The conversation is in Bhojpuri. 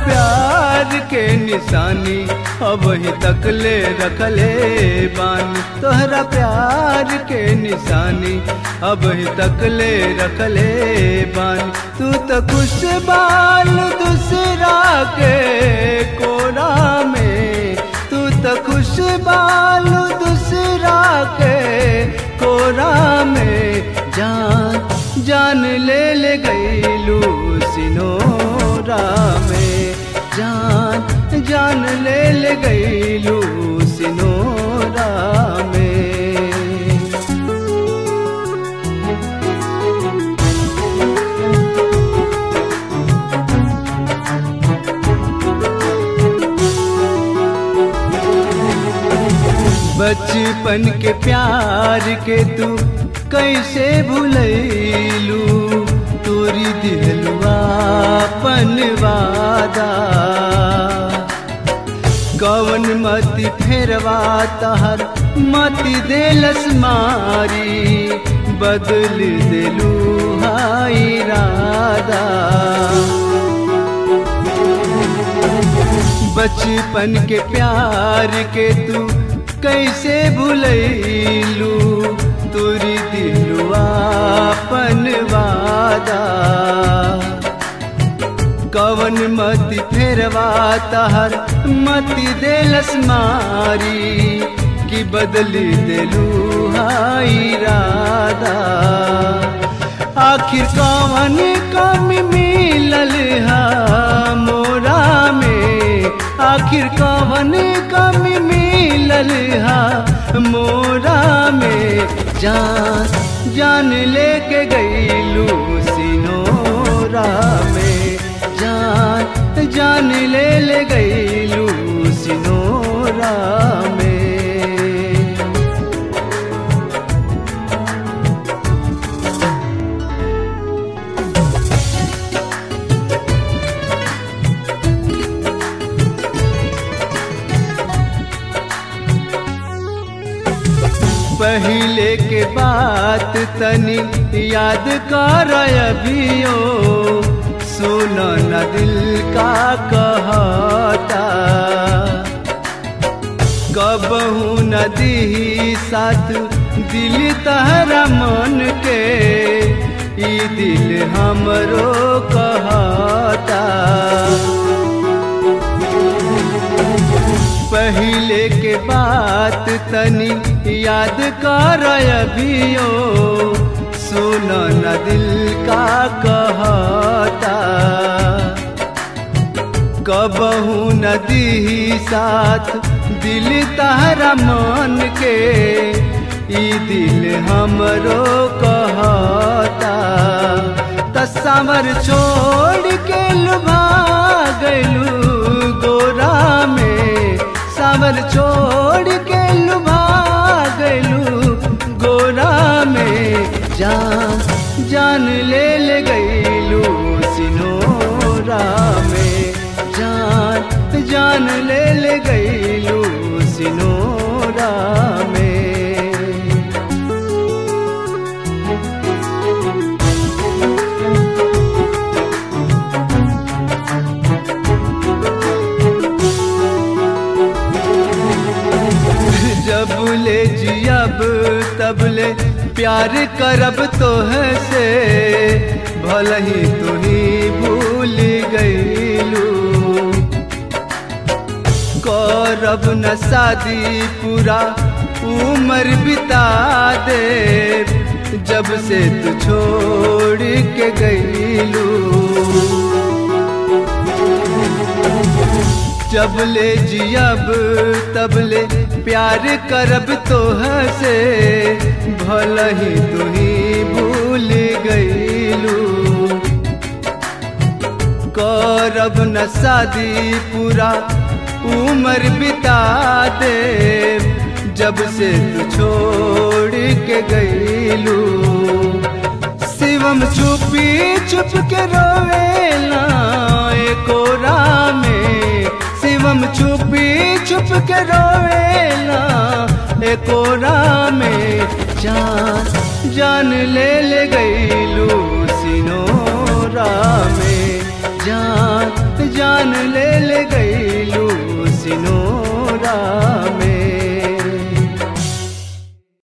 प्यार के निशानी अब ही तक ले रखले बानी। तोहरा प्यार के निशानी अब ही तक ले रखले बानी। तू तो खुश बाल दूसरा के कोरा में, तू तो खुश बाल दूसरा के कोरा में। जान जान ले गईलू सिनोरा में, जान जान ले गईलू सिनोरा में। बचपन के प्यार के तू कैसे भूलैलू, तोरी दिलवा अपन वादा। कवन मति फेरवा तहर मति देलस मारी, बदल दिलू हाई इरादा। बचपन के प्यार के तू कैसे भूलैलू, तोरी दिलवा अपन वादा। कवन मति फेरवा तहर मति देलस मारी, कि बदली दिलू हाई इरादा। आखिर कवन कमी मिलल हा मोरा में, आखिर कवन कमी मिलल हा मोरा में। जान जान लेके गईलू सिनोरा में, जान जान ले गईलू सिनोरा में। पहले के बात तनी याद कर अभियो, सुनो न दिल का कहता। कबहू न दी साथ दिल तहरा मन के, ई दिल हमरो कहता। पहले के बात तनी याद कर अभियो, सुनो न दिल का कहता। कबहू न दी साथ दिल तहरा मन के, ई दिल हमरो कहता। तस्वर छोड़ के लुभा गईलू गोरा में, सावर छोड़ के लुभा गईलू गोरा में। जान जान ले गईलू सिनोरा में, जान जान ले गईलू सिनोरा में। जब ले जियब तब ले प्यार करब तोहसे, भले ही तू ही भूल गईलू। करब न शादी पूरा उम्र बिता दे, जब से तू छोड़ के गईलू। जब ले जियब तब ले प्यार करब तोहसे, भले ही तू ही भूल गईलू। करब न शादी पूरा उम्र बिता दे, जब से तू छोड़ के गईलू। शिवम छुपी छुप के रोवेला कोरा में, शिवम छुपी छुप के रोवेला कोरा में। जान जान ले गईलू सिनोरा में,